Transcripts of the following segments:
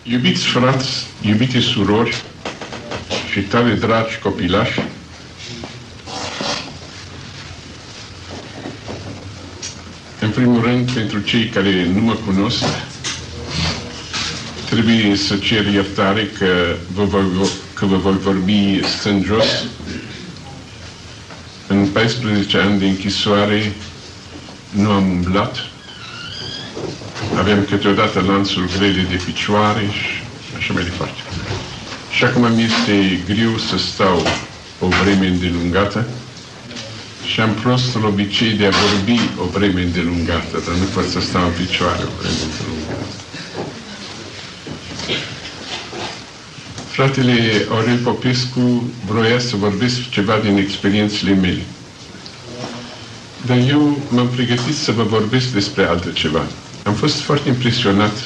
Iubiți frați, iubite surori și tare dragi copilași, în primul rând, pentru cei care nu mă cunosc, trebuie să cer iertare că vă voi vorbi stând jos. În 14 ani de închisoare nu am umblat. Aveam câteodată lanțuri grele de picioare și așa mai departe. Și acum mi este greu să stau o vreme îndelungată și am prostul obicei de a vorbi o vreme îndelungată, dar nu pot să stau în picioare o vreme îndelungată. Fratele Aurel Popescu vroia să vorbesc ceva din experiențele mele. Dar eu m-am pregătit să vă vorbesc despre altceva. Am fost foarte impresionat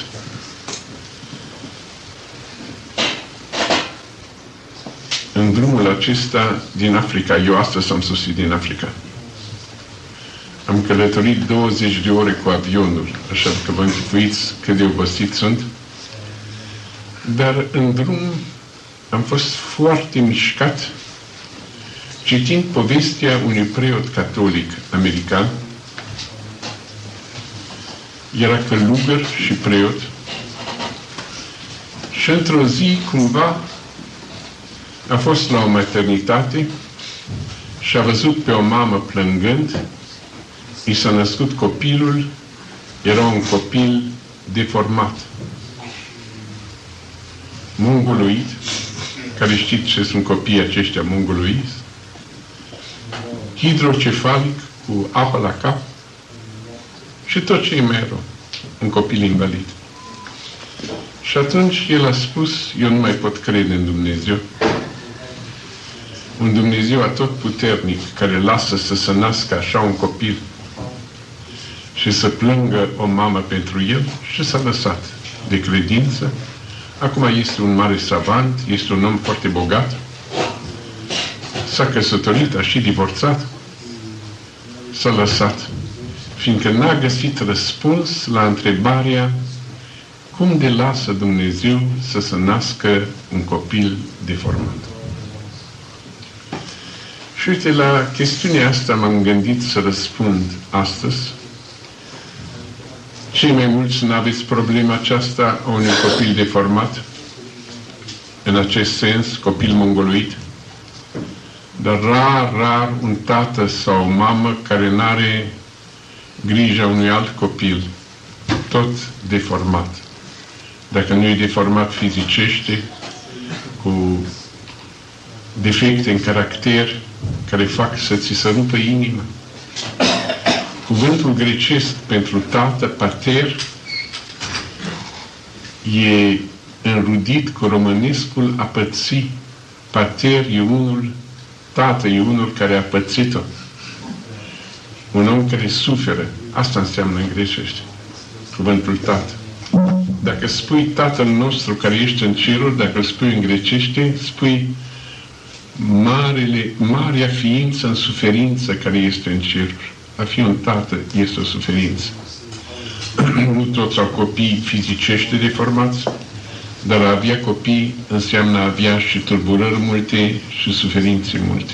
în drumul acesta din Africa. Eu astăzi am sosit din Africa. Am călătorit 20 de ore cu avionul, așa că vă închipuiți cât de obosit sunt. Dar în drum am fost foarte mișcat citind povestea unui preot catolic american. Era călugăr și preot și într-o zi, cumva, a fost la o maternitate și a văzut pe o mamă plângând. I s-a născut copilul, era un copil deformat, mongoloid, care știți ce sunt copiii aceștia mongoloizi, hidrocefalic, cu apă la cap și tot ce e mai rău, un copil invalid. Și atunci el a spus, eu nu mai pot crede în Dumnezeu. Un Dumnezeu atotputernic care lasă să se nască așa un copil și să plângă o mamă pentru el, și s-a lăsat de credință. Acum este un mare savant, este un om foarte bogat, s-a căsătorit, a și divorțat, s-a lăsat, fiindcă n-a găsit răspuns la întrebarea cum de lasă Dumnezeu să se nască un copil deformat. Și uite, la chestiunea asta m-am gândit să răspund astăzi. Cei mai mulți nu aveți problema aceasta a unui copil deformat, în acest sens, copil mongoloid, dar rar un tată sau o mamă care n-are grija unui alt copil, tot deformat. Dacă nu e deformat fizicește, cu defecte în caracter care fac să ți se rupă inima. Cuvântul grecesc pentru tată, pater, e înrudit cu românescul a păți. Pater e unul, tată e unul care a pățit-o. Un om care suferă. Asta înseamnă în grecește cuvântul tată. Dacă spui Tatăl nostru care ești în ceruri, dacă îl spui în grecește, spui marea ființă în suferință care este în ceruri. A fi un tată este o suferință. Nu toți au copii fizicește deformați, dar a avea copii înseamnă a avea și tulburări multe și suferințe multe.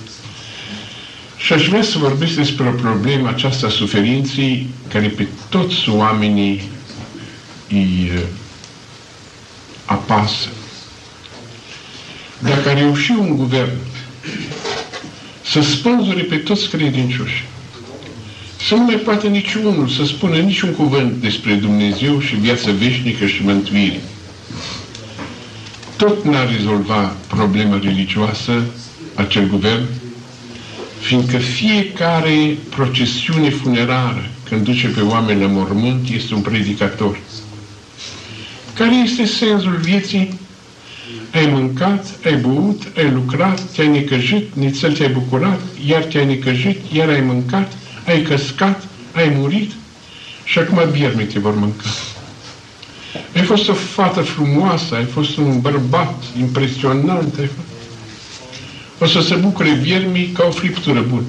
Și aș vrea să vorbesc despre o problemă aceasta suferinței care pe toți oamenii îi apasă. Dacă a reușit un guvern să spânzure pe toți credincioși, să nu mai poate niciunul să spună niciun cuvânt despre Dumnezeu și viața veșnică și mântuire, tot n-a rezolvat problema religioasă acel guvern, fiindcă fiecare procesiune funerară, când duce pe oameni la mormânt, este un predicator. Care este sensul vieții? Ai mâncat, ai băut, ai lucrat, te-ai necăjit, nițel te-ai bucurat, iar te-ai necăjit, iar ai mâncat, ai căscat, ai murit și acum viermii te vor mânca. Ai fost o fată frumoasă, ai fost un bărbat impresionant, o să se bucure viermii ca o friptură bună.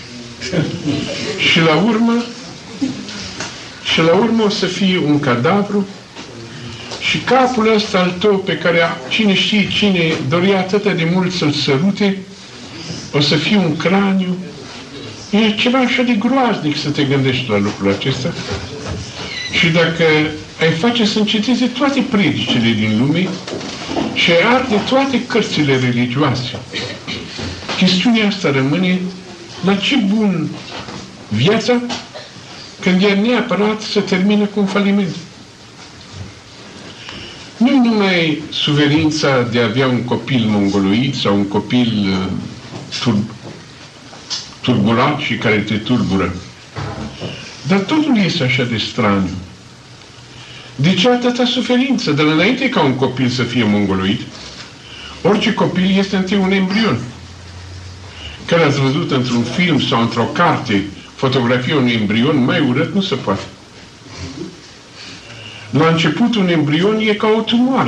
Și la urmă o să fie un cadavru Și capul ăsta al tău pe care cine știe cine dorea atât de mult să-l sărute, o să fie un craniu. E ceva așa de groaznic să te gândești la lucrul acesta. Și dacă ai face să înceteze toate predicile din lume și ai arde toate cărțile religioase, chestiunea asta rămâne la ce bun viața când e neapărat să termină cu un faliment. Nu numai suferința de a avea un copil mongoloid sau un copil turbulat și care te tulbură. Dar totul este așa de straniu. De ce atâta suferință? De la înainte ca un copil să fie mongoloid, orice copil este întâi un embrion. Care ați văzut într-un film sau într-o carte fotografia unui embrion, mai urât nu se poate. La început un embrion e ca o tumoare.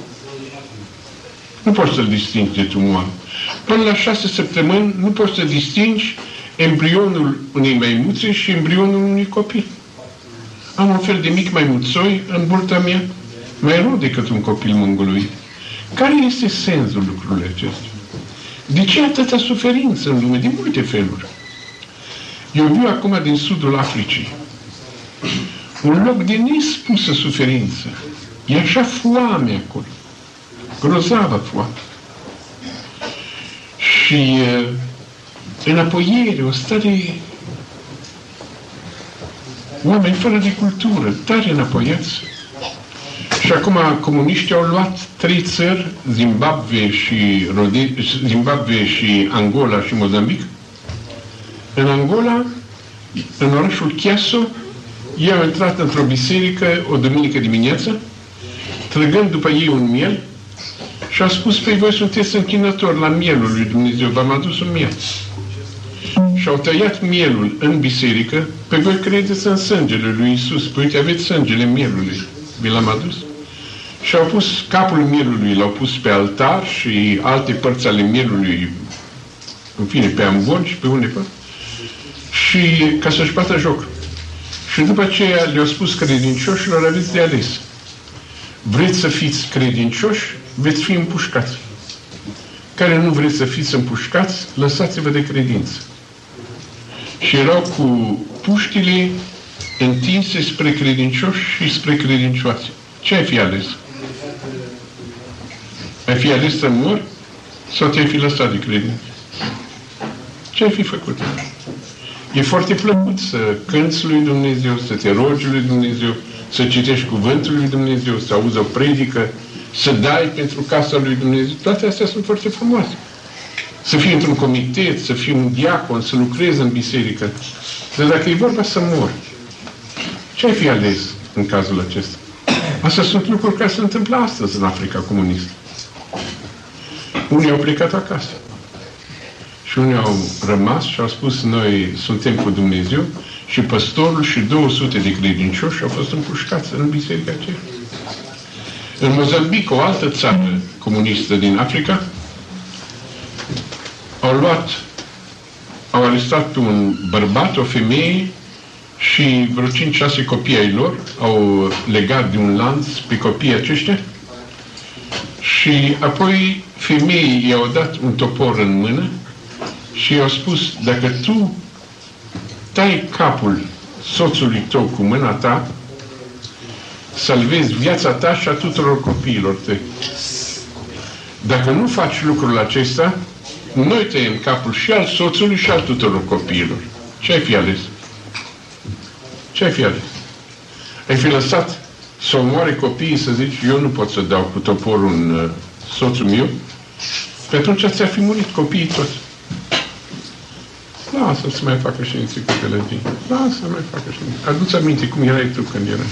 Nu poți să-l distingi de tumoare. Până la 6 săptămâni nu poți să distingi embrionul unei maimuțe și embrionul unui copil. Am un fel de mic maimuțoi în burta mea, mai rău decât un copil mongoloid. Care este sensul lucrurilor acestea? De ce atâta suferință în lume? De multe feluri. Eu viu acum din sudul Africii. Un loc de nespusă suferință. E așa foame acolo. Grozavă foame. Și înapoiere, o stare oameni fără de cultură, tare înapoiați. Și acum comuniștii au luat 3 țări, Zimbabwe și Angola și Mozambic. În Angola, în orașul Chiasso, ei au intrat într-o biserică o duminică dimineață, trăgând după ei un miel și au spus: păi voi sunteți închinători la mielul lui Dumnezeu, v-am adus un miel. Și au tăiat mielul în biserică, pe voi credeți în sângele lui Iisus, păi uite, aveți sângele mielului, vi l-am adus. Și au pus capul mielului, l-au pus pe altar și alte părți ale mielului, în fine, pe ambon și pe undeva, și ca să-și bată joc. Și după aceea le-au spus credincioșilor: aveți de ales. Vreți să fiți credincioși, veți fi împușcați. Care nu vreți să fiți împușcați, lăsați-vă de credință. Și erau cu puștile întinse spre credincioși și spre credincioase. Ce ai fi ales? Ai fi ales să mori sau te-ai fi lăsat de credință? Ce ai fi făcut? E foarte plăcut să cânți lui Dumnezeu, să te rogi lui Dumnezeu, să citești cuvântul lui Dumnezeu, să auzi o predică, să dai pentru casa lui Dumnezeu. Toate astea sunt foarte frumoase. Să fii într-un comitet, să fii un diacon, să lucrezi în biserică. Dar dacă e vorba să mori, ce ai fi ales în cazul acesta? Astea sunt lucruri care se întâmplă astăzi în Africa comunistă. Unii au plecat acasă. Și unii au rămas și au spus: noi suntem cu Dumnezeu, și păstorul și 200 de credincioși au fost împușcați în biserica aceea. În Mozambic, o altă țară comunistă din Africa, au arestat pe un bărbat, o femeie și vreo 5-6 copii ai lor, au legat de un lanț pe copiii aceștia și apoi femeii i-au dat un topor în mână și i-au spus: dacă tu tai capul soțului tău cu mâna ta, salvezi viața ta și a tuturor copiilor tăi. Dacă nu faci lucrul acesta, noi tăiem capul și al soțului și al tuturor copiilor. Ce ai fi ales? Ce ai fi ales? Ai fi lăsat să omoare copiii, să zici: eu nu pot să dau cu toporul în soțul meu? Pe atunci ți-ar fi murit copiii toți. Lasă să mai facă și înțicutele din. Lasă să mai facă și înțicutele. Adu-ți aminte cum erai tu când erai.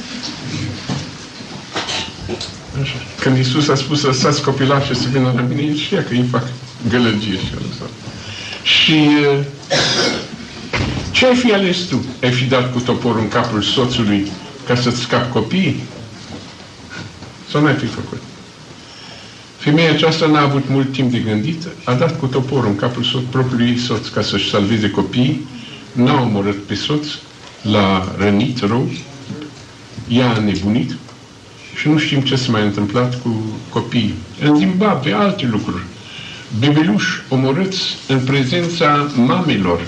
Așa. Când Iisus a spus: lăsați copilașii să vină la mine, și ea că îi fac gălăgie și a lăsat. Și ce ai fi ales tu? Ai fi dat cu toporul în capul soțului ca să-ți scapi copiii? Sau n-ai fi făcut? Femeia aceasta n-a avut mult timp de gândit, a dat cu toporul în capul propriului ei soț ca să-și salveze copiii, n-a omorât pe soț, l-a rănit rău, i-a înnebunit Și nu știm ce s-a mai întâmplat cu copiii. În Zimbabwe, alte lucruri. Bebeluși omorâți în prezența mamelor.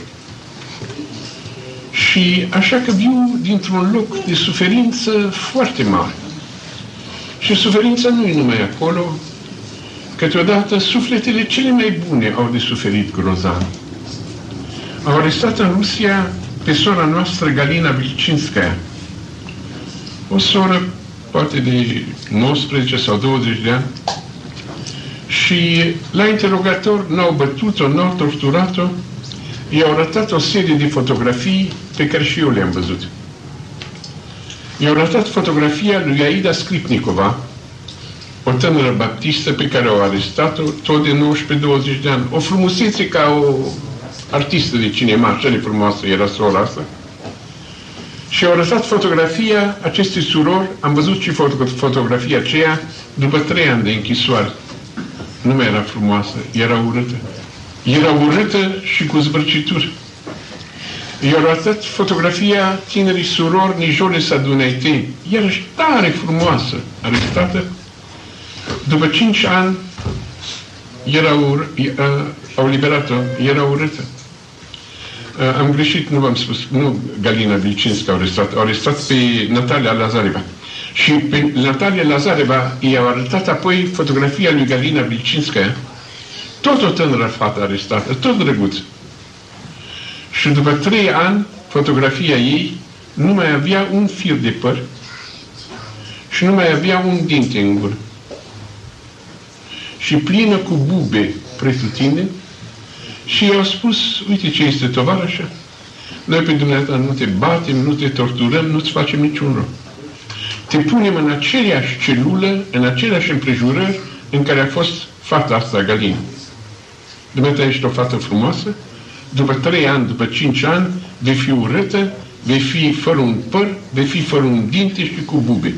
Și așa că viu dintr-un loc de suferință foarte mare. Și suferința nu e numai acolo. Câteodată sufletele cele mai bune au de suferit grozav. Au arestat în Rusia pe sora noastră Galina Vilcinskaya. O soră poate de 19 sau 20 de ani. Și la interogator n-au bătut-o, n-au torturat-o, i-au arătat o serie de fotografii pe care și eu le-am văzut. I-au arătat fotografia lui Aida Skripnikova, o tânără baptistă pe care au arestat-o, tot de 19-20 de ani. O frumusețe ca o artistă de cinema, așa de frumoasă era sora asta. Și au arătat fotografia acestei surori, am văzut și fotografia aceea, după 3 ani de închisoare. Nu mai era frumoasă, era urâtă. Era urâtă și cu zbărcituri. I-au arătat fotografia tinerii surori Nijole Sadunaitei, iarăși tare frumoasă, arestată. După 5 ani au liberat-o, era urâtă. Am greșit, nu v-am spus, nu Galina Vilcinskaya au arestat pe Natalia Lazareva. Și pe Natalia Lazareva i-au arătat apoi fotografia lui Galina Vilcinskaya, tot o tânără fată arestată, tot drăguț. Și după 3 ani, fotografia ei nu mai avea un fir de păr și nu mai avea un dinte în gură. Și plină cu bube pretutindeni. Și i-au spus, uite ce este tovarășă, noi pe dumneavoastră nu te batem, nu te torturăm, nu-ți facem niciun rău. Te punem în aceeași celulă, în aceleași împrejurări în care a fost fata asta, Galina. Dumneavoastră ești o fată frumoasă, după 3 ani, după 5 ani, vei fi urâtă, vei fi fără un păr, vei fi fără un dinte și cu bube.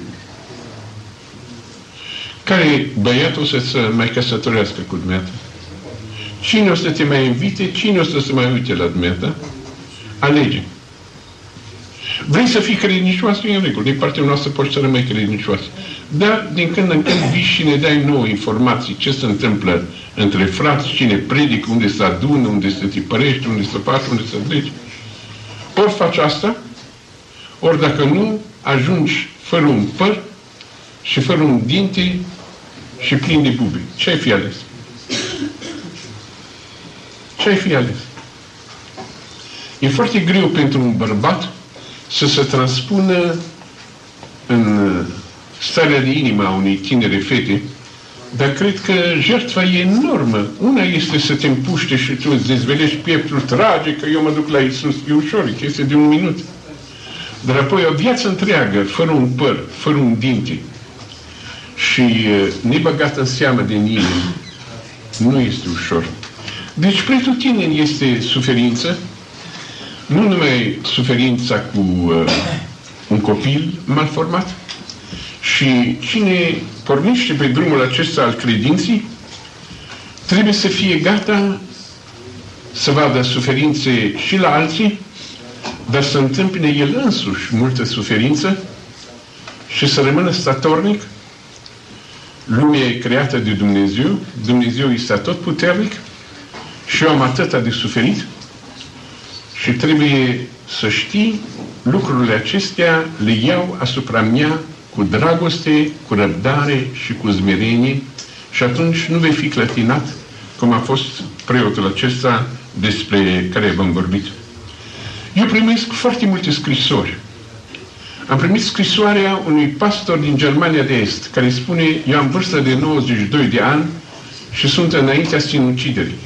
Care băiatul o să se mai căsătorească cu dumneavoastră? Cine o să te mai invite, cine o să se mai uite la dumneavoastră? Alege. Vrei să fii credincioasă, e în regulă. Din partea noastră poți să rămâi credincioasă. Dar din când în când vii și ne dai nouă informații ce se întâmplă între frați, cine predică, unde se adună, unde se tipărește, unde se face, unde se trece. Ori faci asta, ori dacă nu, ajungi fără un păr și fără un dinte și plin de bube. Ce ai fi ales? Ce ai fi ales? E foarte greu pentru un bărbat să se transpună în starea de inimă a unei tinere fete, dar cred că jertfa e enormă. Una este să te împuște și tu îți dezvelești pieptul, trage că eu mă duc la Iisus. E ușor, e chestie de 1 minut. Dar apoi o viață întreagă, fără un păr, fără un dinte și nebăgat în seamă de nimeni, nu este ușor. Deci pretutindeni este suferință, nu numai suferința cu un copil malformat, și cine pornește pe drumul acesta al credinței trebuie să fie gata să vadă suferințe și la alții, dar să întâmpine el însuși multă suferință și să rămână statornic. Lumea e creată de Dumnezeu, Dumnezeu este atotputernic și eu am atâta de suferit și trebuie să știi lucrurile acestea le iau asupra mea cu dragoste, cu răbdare și cu smerenie și atunci nu vei fi clătinat cum a fost preotul acesta despre care v-am vorbit. Eu primesc foarte multe scrisori. Am primit scrisoarea unui pastor din Germania de Est care spune: eu am vârstă de 92 de ani și sunt înaintea sinuciderii.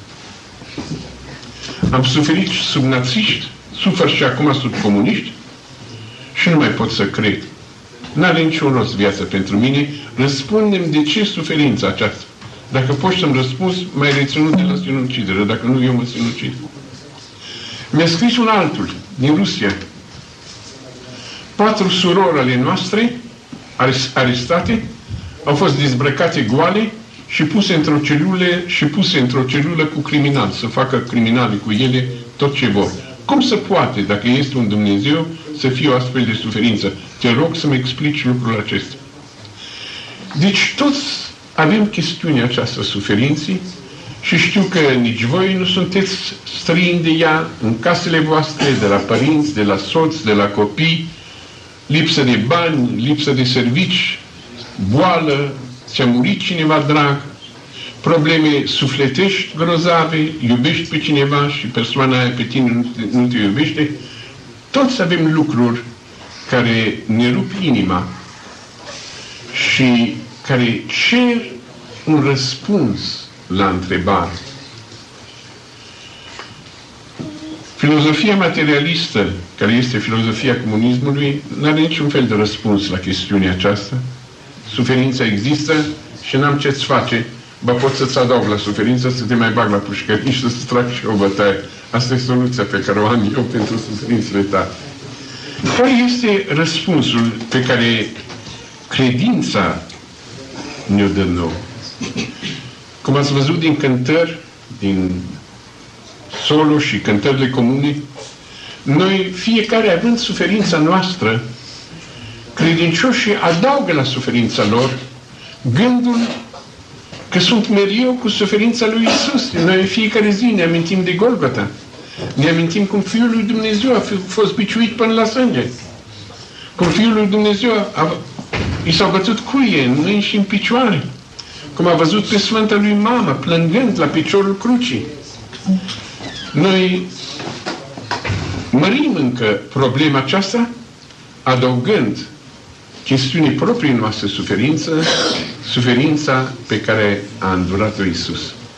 Am suferit sub națiști, sufăr și acum sub comuniști și nu mai pot să cred. N-are niciun rost viața pentru mine. Răspundem de ce suferința aceasta. Dacă poți să-mi răspunzi, mai reținut de la sinucidere. Dacă nu, eu mă sinucid. Mi-a scris un altul din Rusia. 4 surori ale noastre, arestate, au fost dezbrăcate goale și puse într-o celulă cu criminali, să facă criminali cu ele tot ce vor. Cum se poate, dacă este un Dumnezeu, să fie o astfel de suferință? Te rog să-mi explici lucrul acesta. Deci toți avem chestiunea aceasta suferinții și știu că nici voi nu sunteți străini de ea în casele voastre, de la părinți, de la soți, de la copii, lipsă de bani, lipsă de servici, boală, ți-a murit cineva drag, probleme sufletești grozave, iubești pe cineva și persoana aia pe tine nu te iubește. Toți avem lucruri care ne rup inima și care cer un răspuns la întrebare. Filozofia materialistă, care este filozofia comunismului, nu are niciun fel de răspuns la chestiunea aceasta. Suferința există și n-am ce-ți face. Ba pot să-ți adaug la suferință, să te mai bag la pușcării și să-ți trag și o bătaie. Asta e soluția pe care o am eu pentru suferințele tale. Care este răspunsul pe care credința ne-o dă nouă? Cum ați văzut din cântări, din solo și cântările comune, noi, fiecare având suferința noastră, credincioșii adaugă la suferința lor gândul că sunt mereu cu suferința lui Iisus. Noi în fiecare zi ne amintim de Golgota. Ne amintim cum Fiul lui Dumnezeu a fost biciuit până la sânge. Cum Fiul lui Dumnezeu i s-au bătut cuie în mâini și în picioare. Cum a văzut pe Sfânta lui Mama plângând la piciorul crucii. Noi mărim încă problema aceasta adăugând chestiunii proprii noastre suferința pe care a îndurat-o Iisus.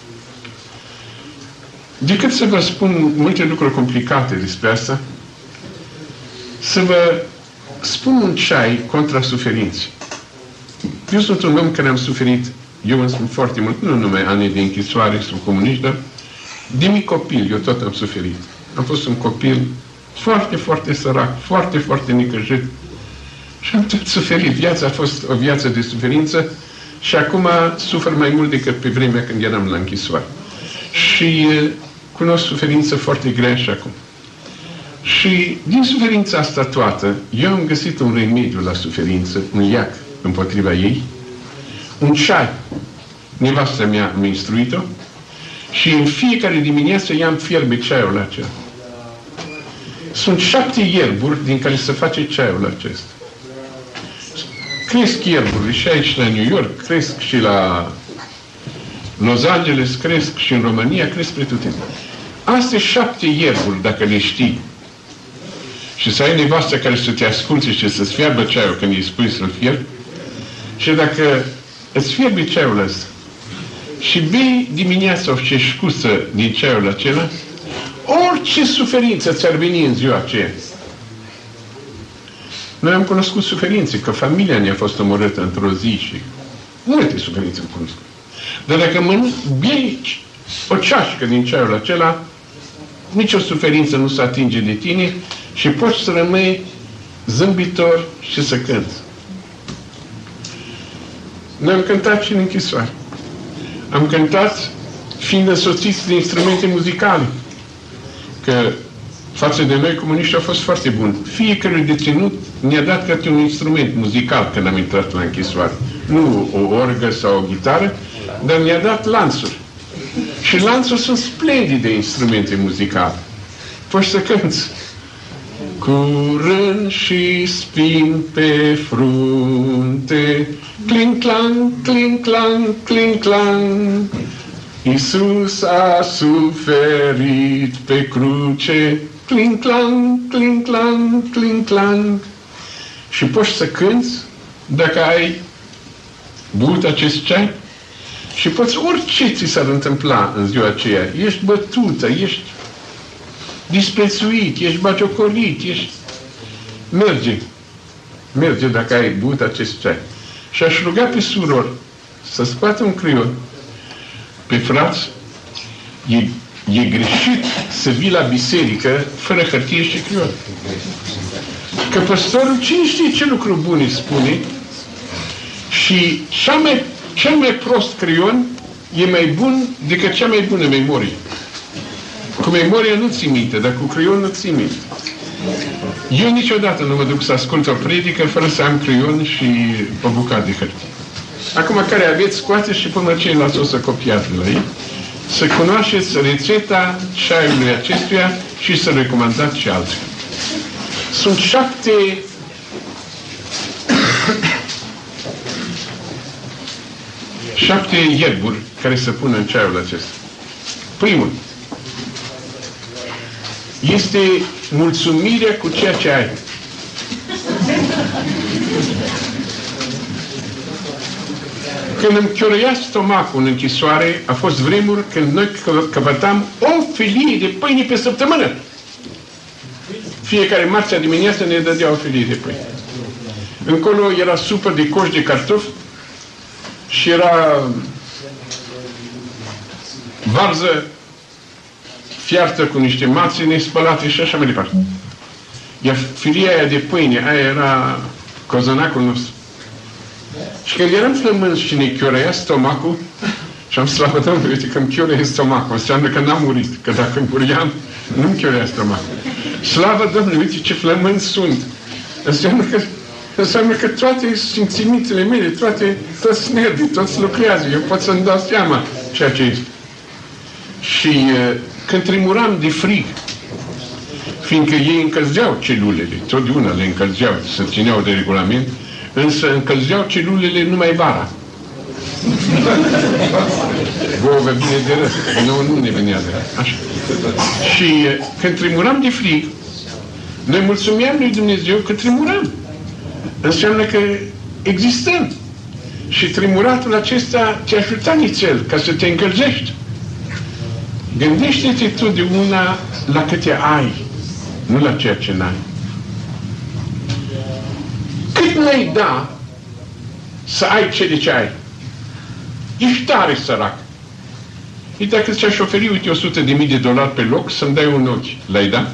Decât să vă spun multe lucruri complicate despre asta, să vă spun un ceai contra suferinței. Eu sunt un om care am suferit, eu îmi spun foarte mult, nu numai ani de închisoare sau comuniști, dar de mic copil, eu tot am suferit. Am fost un copil foarte, foarte sărac, foarte, foarte necăjit. Și am tot suferit. Viața a fost o viață de suferință și acum sufer mai mult decât pe vremea când eram la închisoare. Și cunosc suferință foarte grea și acum. Și din suferința asta toată, eu am găsit un remediu la suferință, un iac împotriva ei, un ceai. Nevastă mea mi-a instruit-o și în fiecare dimineață i-am fierbe ceaiul acela. Sunt 7 ierburi din care se face ceaiul acesta. Cresc ierburile și aici la New York, cresc și la Los Angeles, cresc și în România, cresc pretutindeni. Astea 7 ierburi, dacă le știi, și să ai nevastă care să te asculte și să-ți fiarbă ceaiul când îi spui să-l fierbi, și dacă îți fierbi ceaiul ăsta și bei dimineața o ceșcuță din ceaiul acela, orice suferință ți-ar veni în ziua aceea. Noi am cunoscut suferințe, că familia ne-a fost omorâtă într-o zi și multe suferințe am cunoscut. Dar dacă bei o ceașcă din ceaiul acela, nicio suferință nu se atinge de tine și poți să rămâi zâmbitor și să cânți. Noi am cântat și în închisoare. Am cântat fiind însoțiți de instrumente muzicale. Că față de noi, comuniștii au fost foarte buni. Fiecare deținut ne-a dat câte un instrument muzical când am intrat la închisoare. Nu o orgă sau o gitară, dar ne-a dat lanțuri. Și lanțuri sunt splendide instrumente muzicale. Poți să cânți. Curând și spin pe frunte, cling-clang, cling-clang, cling-clang. Iisus a suferit pe cruce, cling-clang, cling-clang, cling-clang. Și poți să cânți dacă ai băut acest ceai și poți orice ți s-ar întâmpla în ziua aceea. Ești bătută, ești disprețuit, ești bagiocorit, ești... Merge dacă ai băut acest ceai. Și aș ruga pe surori să scoată un creion. Pe frați, e greșit să vii la biserică fără hârtie și creion. Că păstorul, cine știe ce lucru bun îi spune, și cel mai prost creion e mai bun decât cea mai bună memorie. Cu memoria nu ții minte, dar cu creion nu ții minte. Eu niciodată nu mă duc să ascult o predică fără să am creion și o bucată de hârtie. Acum care aveți, scoateți și până ceilalți o să copiați la ei, să cunoașteți rețeta ceaiului acestuia și să recomandați și alții. Sunt 7 ierburi care se pun în ceaiul acesta. Primul este mulțumirea cu ceea ce ai. Când îmi chiorăia stomacul în închisoare, a fost vremuri când noi căpătam o felie de pâine pe săptămână. Fiecare marțea dimineață ne dădea o felie de pâine. Încolo era supă de coș de cartofi și era varză fiartă cu niște mațe nespălate și așa mai departe. Iar filia aia de pâine, aia era cozonacul nostru. Și când eram flămânzi și ne chiorăia stomacul, și am slavă Domnului, uite că îmi chiorăie stomacul, înseamnă că n-am murit, că dacă muriam, nu-mi chiorăia stomacul. Slavă Domnului, uite ce flămânzi sunt. Înseamnă că toate simțimintele mele, toți nervii, toți lucrează, eu pot să-mi dau seama ceea ce este. Și când tremuram de frig, fiindcă ei încălzeau celulele, totdeauna le încălzeau, se țineau de regulament, însă încălzeau celulele numai vara. Vouă vă bine de rău. Nu ne venea de rău. Așa. Și când tremuram de frig, noi mulțumeam lui Dumnezeu că tremuram. Înseamnă că existăm. Și tremuratul acesta te ajuta nițel ca să te încălzești. Gândește-te totdeauna la câte ai, nu la ceea ce n-ai. Cât n-ai da să ai ce ai? Ești tare sărac. E dacă ți-aș oferi, uite, $100.000 pe loc să-mi dai un ochi. L-ai da?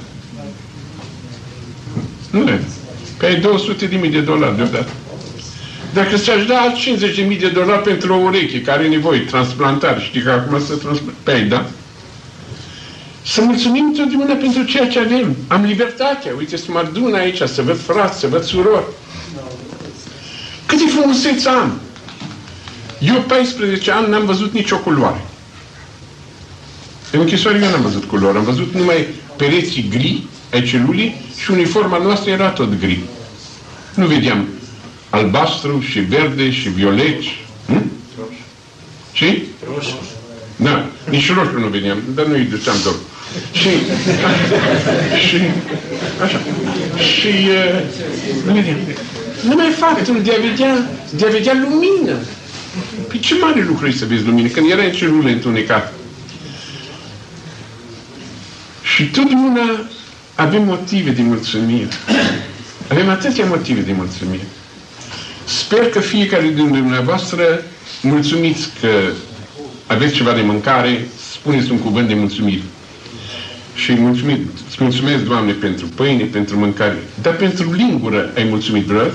Nu le. Că ai $200.000 deodată. Dacă ți-aș da alți $50.000 pentru o ureche care are nevoie, transplantare, știi că acum să transplantare, pe ai da? Să mulțumim totdeauna pentru ceea ce avem. Am libertatea. Uite, să mă adun aici, să văd frați, să văd surori. Câte frumusețe am! Eu, 14 ani, n-am văzut nicio culoare. În închisoare eu n-am văzut culoare. Am văzut numai pereții gri ai celulii și uniforma noastră era tot gri. Nu vedeam albastru și verde și violet. Ce? Roșu. Da, nici roșu nu vedeam, dar nu îi duceam dor. Și așa. Și nu vedeam. Numai faptul de a vedea lumină. Păi ce mare lucru e să vezi lumină, când era în celule întunecat. Și totdeauna avem motive de mulțumire. Avem atâtea motive de mulțumire. Sper că fiecare dintre dumneavoastră mulțumiți că aveți ceva de mâncare, spuneți un cuvânt de mulțumire. Și îți mulțumesc, Doamne, pentru pâine, pentru mâncare. Dar pentru lingură ai mulțumit, brăd?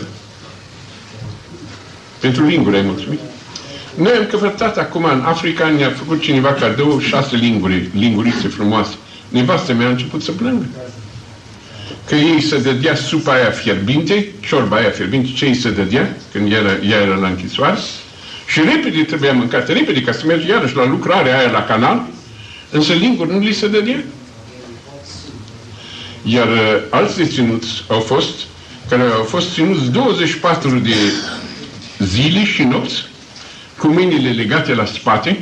Pentru lingură ai mulțumit? Noi am căpătat acum în Africa, ne-a făcut cineva cadou 6 lingurițe frumoase. Nevastă mea a început să plângă. Că ei se dădea supa aia fierbinte, ciorba aia fierbinte, ce ei se dădea, când ea era la închisoare, și repede trebuia mâncată, repede, ca să mergi iarăși la lucrarea aia la canal, însă linguri nu li se dădea. Iar alți deținuți care au fost ținuți 24 de zile și nopți, cu mâinile legate la spate,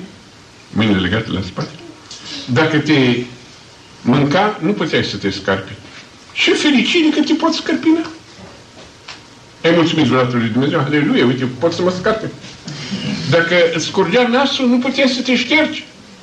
dacă te mânca, nu puteai să te scarpi. Ce fericire că te poți scărpina! Ai mulțumit vreodată lui Dumnezeu? Aleluia, uite, pot să mă scarpe. Dacă îți scurgea nasul, nu puteai să te ștergi.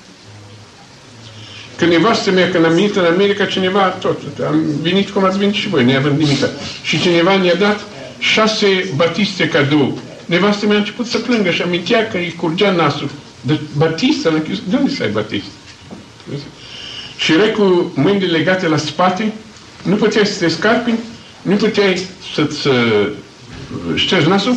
Că nevastă mea, când am venit în America, cineva, am venit cum ați venit și voi, neavând nimic. Și cineva ne-a dat 6 batiste cadou. Nevastă mea a început să plângă și amintea că îi curgea nasul. Dar batista, de unde să ai batist? Și erai cu mâinile legate la spate, nu puteai să te scarpi, nu puteai să-ți ștergi nasul.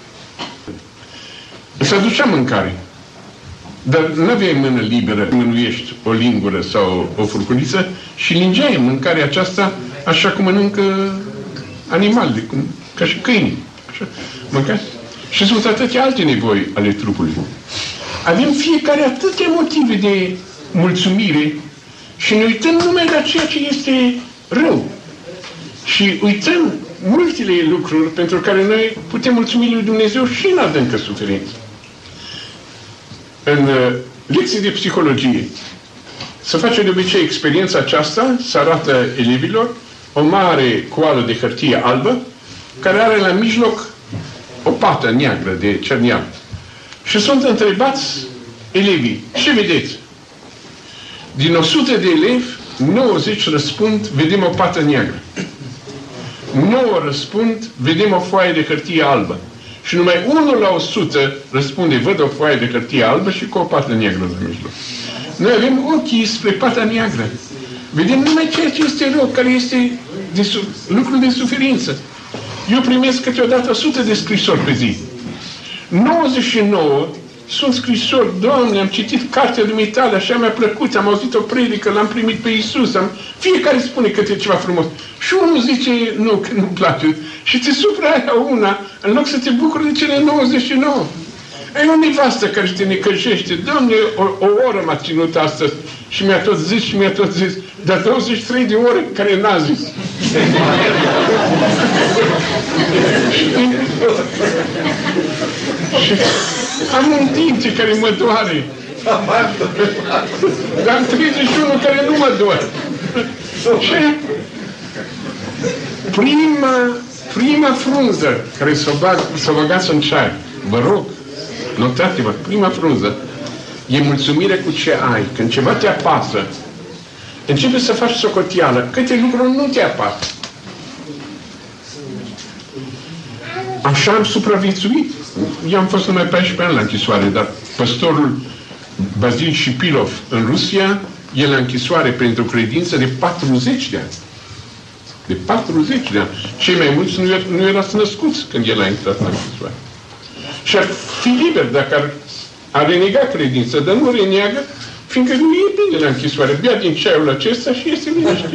Îți aducea mâncare. Dar nu aveai mână liberă, mânuiești o lingură sau o furculiță și lingeai mâncarea aceasta așa cum mănâncă animalele, ca și câinii. Așa, mâncați. Și sunt atâtea alte nevoi ale trupului. Avem fiecare atâtea motive de mulțumire și ne uităm numai la ceea ce este rău. Și uităm multele lucruri pentru care noi putem mulțumi lui Dumnezeu și în adâncă suferință. În lecții de psihologie se face de obicei experiența aceasta, se arată elevilor o mare coală de hârtie albă care are la mijloc o pată neagră de cerneală. Și sunt întrebați elevii, ce vedeți? Din 100 de elevi, 90 răspund, vedem o pată neagră. 9 răspund, vedem o foaie de hârtie albă. Și numai 1 la 100 răspunde, văd o foaie de hârtie albă și cu o pată neagră la mijloc. Noi avem ochii spre pata neagră. Vedem numai ceea ce este rău, care este lucrul de suferință. Eu primesc câteodată 100 de scrisori pe zi. 99 sunt scrisori, Doamne, am citit cartea dumitale, așa mi-a plăcut, am auzit o predică, l-am primit pe Iisus, fiecare spune câte ceva frumos. Și unul zice, nu, că nu-mi place. Și te supra aia una, în loc să te bucuri de cele 99. Ai o nevastă care te necăjește. Doamne, o oră m-a ținut astăzi și mi-a tot zis și mi-a tot zis, dar 23 de ore care n-a zis. Și am un dinte care mă doare. Dar am 31 care nu mă doare. Și prima frunză care s-o băgați în ceai, vă rog, notați-vă, prima frunză e mulțumire cu ce ai. Când ceva te apasă, începe să faci socoteală. Câte lucruri nu te apasă. Așa am supraviețuit. Eu am fost numai 14 ani la închisoare, dar păstorul Bazil Shipilov în Rusia e la închisoare pentru credință de 40 de ani. De 40 de ani. Cei mai mulți nu erați născuți când el a intrat la închisoare. Și ar fi liber dacă ar renega credință, dar nu reneagă, fiindcă nu e bine la închisoare. Bea din ceaiul acesta și este liniștit.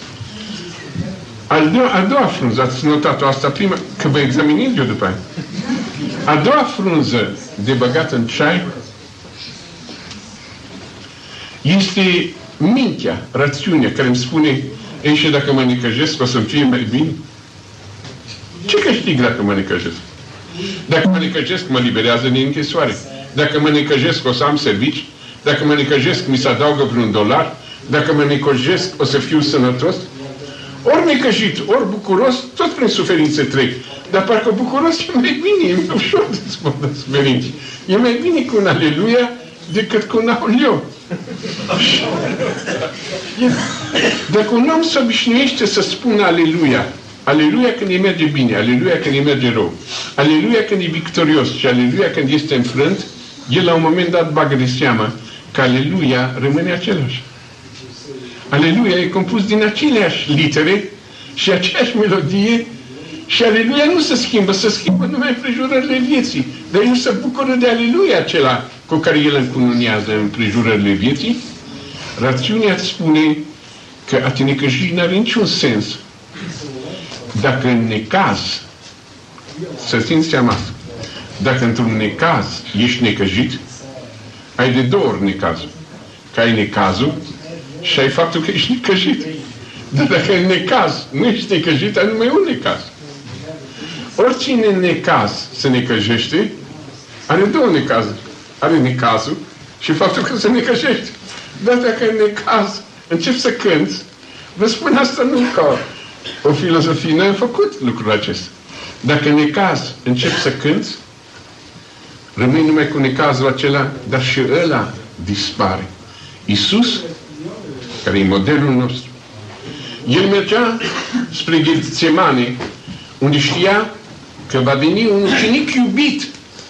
A doua frunză, ați notat-o asta prima, că vă examinez eu după aia. A doua frunză de băgat în ceai este mintea, rațiunea, care îmi spune, ei, și dacă mă necăjesc, o să-mi fie mai bine? Ce câștig dacă mă necăjesc? Dacă mă necăjesc, mă liberează din închisoare. Dacă mă necăjesc, o să am servici. Dacă mă necăjesc, mi se adaugă vreun $1. Dacă mă necăjesc, o să fiu sănătos. Ori necăjit, ori bucuros, tot prin suferințe trec. Dar parcă bucuros e mai bine, e mai ușor de spune suferințe. E mai bine cu un aleluia decât cu un aoleu. Dacă un om se obișnuiește să spună aleluia, aleluia când îi merge bine, aleluia când îi merge rău, aleluia când e victorios și aleluia când este înfrânt, el la un moment dat bagă de seamă că aleluia rămâne același. Aleluia e compus din aceleași litere și aceeași melodie și aleluia nu se schimbă, se schimbă numai împrejurările vieții. Dar el se bucură de aleluia acela cu care el încununează împrejurările vieții. Rațiunea îți spune că a te necăji n-are niciun sens. Dacă în necaz, să țineți seama asta, dacă într-un necaz ești necăjit, ai de 2 ori necazul. Că ai necazul și ai faptul că ești necăjit. Dar dacă în necaz nu ești necăjit, ai numai un necaz. Oricine în necaz se necăjește, are 2 necazuri. Are necazul și faptul că se necăjește. Dar dacă în necaz începi să cânți, vă spun asta nu ca o filozofie. Noi am făcut lucrul acesta. Dacă în necaz începi să cânți, rămâi numai cu necazul acela, dar și ăla dispare. Iisus, care e modelul nostru, el mergea spre Ghețemane, unde știa că va veni un ucenic iubit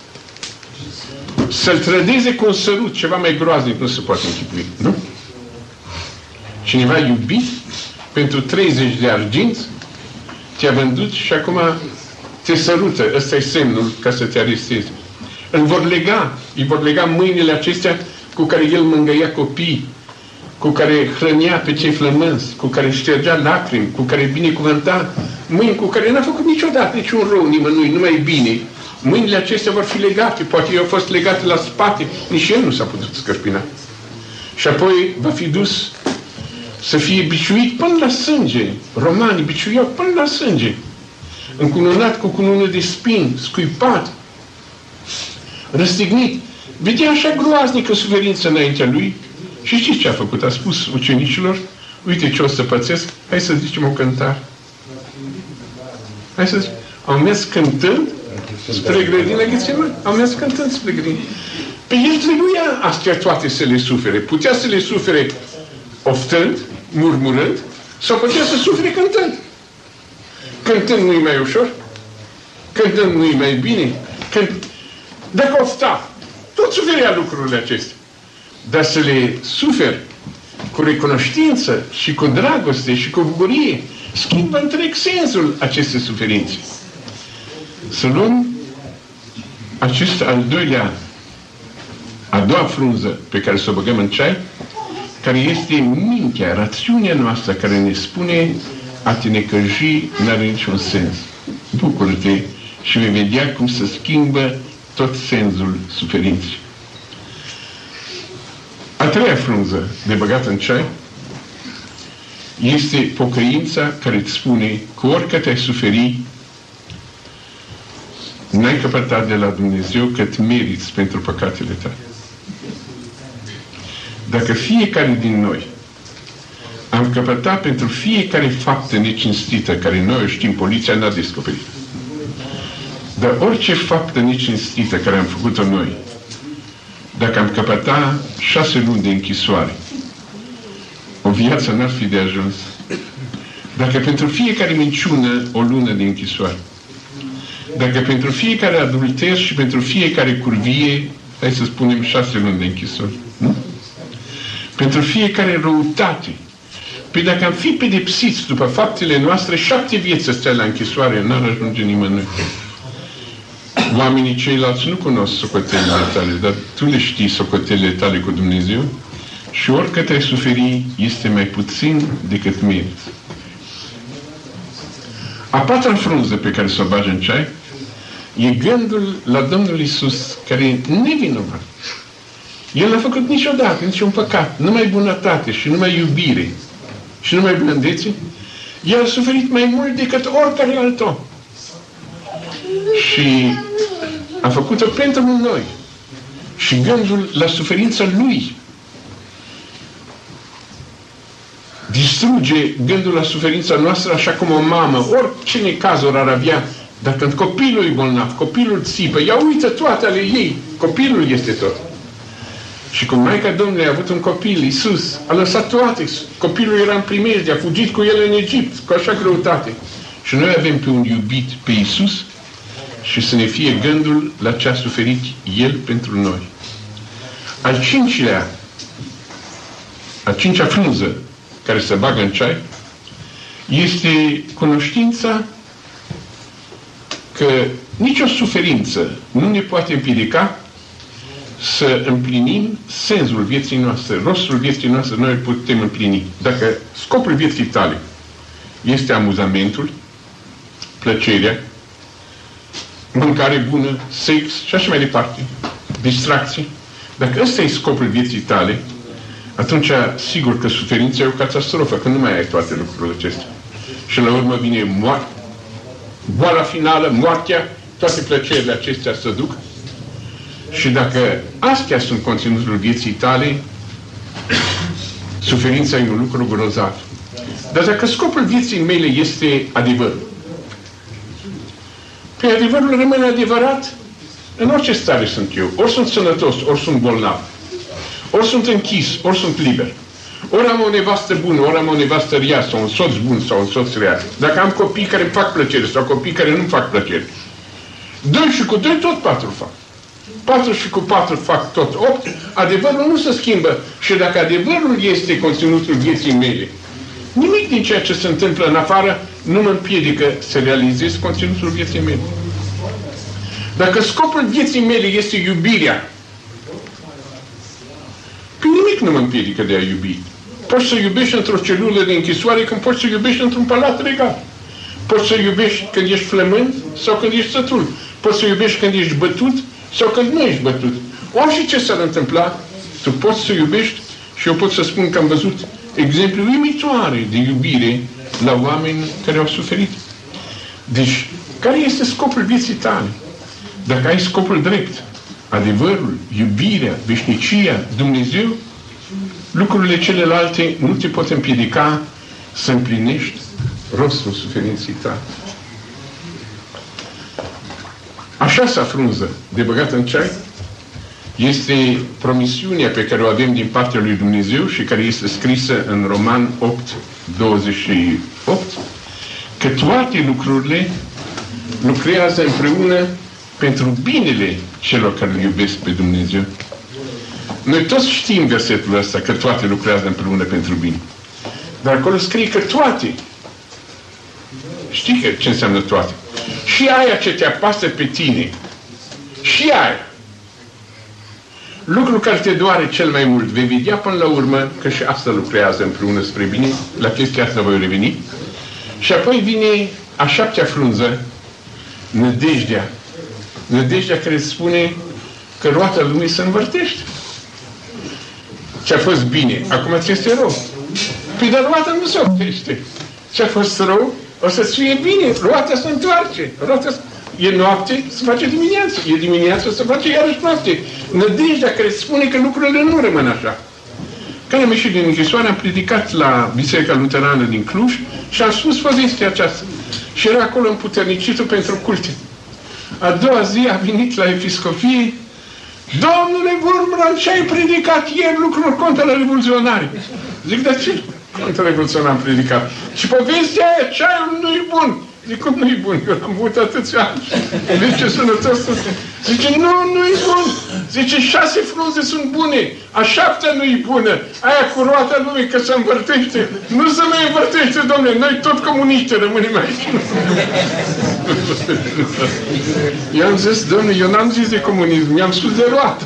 să-l trădeze cu un sărut, ceva mai groaznic, nu se poate închipui, nu? Cineva iubit pentru 30 de arginți te-a vândut și acum te sărută. Ăsta e semnul ca să te aresteze. Îi vor lega mâinile acestea cu care el mângâia copii, cu care hrănea pe cei flămânzi, cu care ștergea lacrimi, cu care binecuvânta, mâini cu care n-a făcut niciodată niciun rău nimănui, numai bine. Mâinile acestea vor fi legate, poate ei au fost legate la spate, nici el nu s-a putut scărpina. Și apoi va fi dus să fie biciuit până la sânge. Romanii biciuiau până la sânge. Încununat cu cunună de spini, scuipat, răstignit. Vedea așa groaznică suferință înaintea lui și știți ce a făcut? A spus ucenicilor, uite ce o să pățesc, hai să zicem o cântare. Hai să zicem, au mers cântând spre grădina Ghețimani. Au mers cântând spre grădina. Pe el trebuia astea toate să le sufere. Putea să le sufere oftând, murmurând, sau putea să sufere cântând. Cântând nu-i mai ușor? Cântând nu-i mai bine? Dacă ofta, tot suferea lucrurile acestea. Dar să le suferi cu recunoștință și cu dragoste și cu bucurie, schimbă întreg sensul acestei suferințe. Să luăm acest a doua frunză pe care să o băgăm în ceai, care este mintea, rațiunea noastră, care ne spune a te necăji n-are niciun sens. Bucură-te și vei vedea cum se schimbă tot sensul suferinței. A treia frunză de băgat în ceai este pocăința care îți spune că oricât ai suferi, n-ai căpătat de la Dumnezeu că-ți meriți pentru păcatele tale. Dacă fiecare din noi am căpătat pentru fiecare faptă necinstită, care noi o știm, poliția n-a descoperit, dar orice faptă necinstită care am făcut-o noi, dacă am căpătat 6 luni de închisoare, o viață n-ar fi de ajuns. Dacă pentru fiecare minciună o lună de închisoare, dacă pentru fiecare adulter și pentru fiecare curvie, hai să spunem 6 luni de închisoare, nu? Pentru fiecare răutate. Păi dacă am fi pedepsiți după faptele noastre, 7 vieți să stea la închisoare, n-ar ajunge nimănui. Oamenii ceilalți nu cunosc socotelele tale, dar tu le știi socotelele tale cu Dumnezeu și oricât ai suferi, este mai puțin decât meriți. A patra frunză pe care să o bagi în ceai e gândul la Domnul Iisus, care e nevinovat. El n-a făcut niciodată niciun păcat, numai bunătate și numai iubire și numai blândețe. El a suferit mai mult decât oricare alt om. Și a făcut-o pentru noi. Și gândul la suferința Lui distruge gândul la suferința noastră, așa cum o mamă, orice necazuri ar avea, dar când copilul e bolnav, copilul țipă, ea uită toate ale ei, copilul este tot. Și cum Maica Domnului a avut un copil, Iisus, a lăsat toate, copilul era în primejdie, a fugit cu el în Egipt, cu așa greutate. Și noi avem pe un iubit, pe Iisus, și să ne fie gândul la ce a suferit El pentru noi. A cincea frunză care se bagă în ceai este cunoștința că nicio suferință nu ne poate împiedica să împlinim sensul vieții noastre, rostul vieții noastre, noi îl putem împlini. Dacă scopul vieții tale este amuzamentul, plăcerea, mâncare bună, sex și așa mai departe, distracție, dacă ăsta e scopul vieții tale, atunci sigur că suferința e o catastrofă, că nu mai ai toate lucrurile acestea. Și la urmă vine boala finală, moartea, toate plăcerile acestea se duc. Și dacă astea sunt conținutul vieții tale, suferința e un lucru grozav. Dar dacă scopul vieții mele este adevărul, pe adevărul rămâne adevărat în orice stare sunt eu. Ori sunt sănătos, ori sunt bolnav. Ori sunt închis, ori sunt liber. Ori am o nevastă bună, ori am o nevastă rea, sau un soț bun, sau un soț rea. Dacă am copii care îmi fac plăcere, sau copii care nu-mi fac plăcere. 2 și cu 2 tot 4 fac. 4 și cu 4 fac tot 8. Adevărul nu se schimbă. Și dacă adevărul este conținutul vieții mele, nimic din ceea ce se întâmplă în afară nu mă împiedică să realizez conținutul vieții mele. Dacă scopul vieții mele este iubirea, că nimic nu mă împiedică de a iubi. Poți să iubești într-o celulă de închisoare când poți să iubești într-un palat regal. Poți să iubești când ești flămând sau când ești sătul. Poți să iubești când ești bătut sau când nu ești bătut. Orice ce s-ar întâmpla, tu poți să iubești și eu pot să spun că am văzut exemple uimitoare de iubire la oameni care au suferit. Deci, care este scopul vieții tale? Dacă ai scopul drept, adevărul, iubirea, veșnicia, Dumnezeu, lucrurile celelalte nu te pot împiedica să împlinești rostul suferinței tale. A șasea frunză de băgat în ceai este promisiunea pe care o avem din partea lui Dumnezeu și care este scrisă în Roman 8:28, că toate lucrurile lucrează împreună pentru binele celor care îl iubesc pe Dumnezeu. Noi toți știm versetul ăsta, că toate lucrează împreună pentru bine. Dar acolo scrie că toate. Știi ce înseamnă toate? Și aia ce te apasă pe tine. Și aia. Lucrul care te doare cel mai mult, vei vedea până la urmă că și asta lucrează împreună spre bine. La chestia asta voi reveni. Și apoi vine a șaptea frunză, nădejdea. Nădejdea care spune că roata lumii se învârtește. Ce-a fost bine, acum ți este rău. Păi dar roata nu se oprește. Ce-a fost rău, o să-ți fie bine. Roata se întoarce. E noapte, se face dimineață. E dimineață, se face iarăși noapte. Nădejdea care spune că lucrurile nu rămân așa. Când am ieșit din închisoare, am predicat la Biserica Luterană din Cluj și am spus povestea aceasta. Și era acolo împuternicitul pentru culte. A doua zi a venit la episcopie: Domnule Wurmbrand, ce ai predicat ieri lucruri contra revoluționare? Zic, dar ce contra revoluționar am predicat? Și povestea aia, ceaiul nu-i bun. Zic, cum nu-i bun? Eu l-am băut atâția ani. Zice, sănătos. Zice, nu-i bun. Zice, 6 frunze sunt bune. A 7-a nu-i bună. Aia cu roata lumii că se învârtește. Nu se mai învârtește, domnule. Noi tot comuniști rămânem aici. Eu am zis, domnule, eu n-am zis de comunism. Mi-am spus de roată.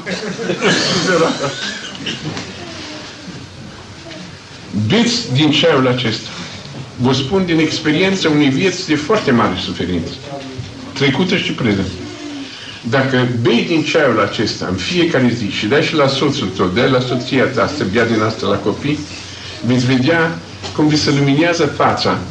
Beți din ceaiul acesta. Vă spun din experiență unei vieți de foarte mare suferință, trecută și prezentă. Dacă bei din ceaiul acesta în fiecare zi și dai și la soțul tău, dai la soția ta să bea din asta la copii, veți vedea cum vi se luminează fața,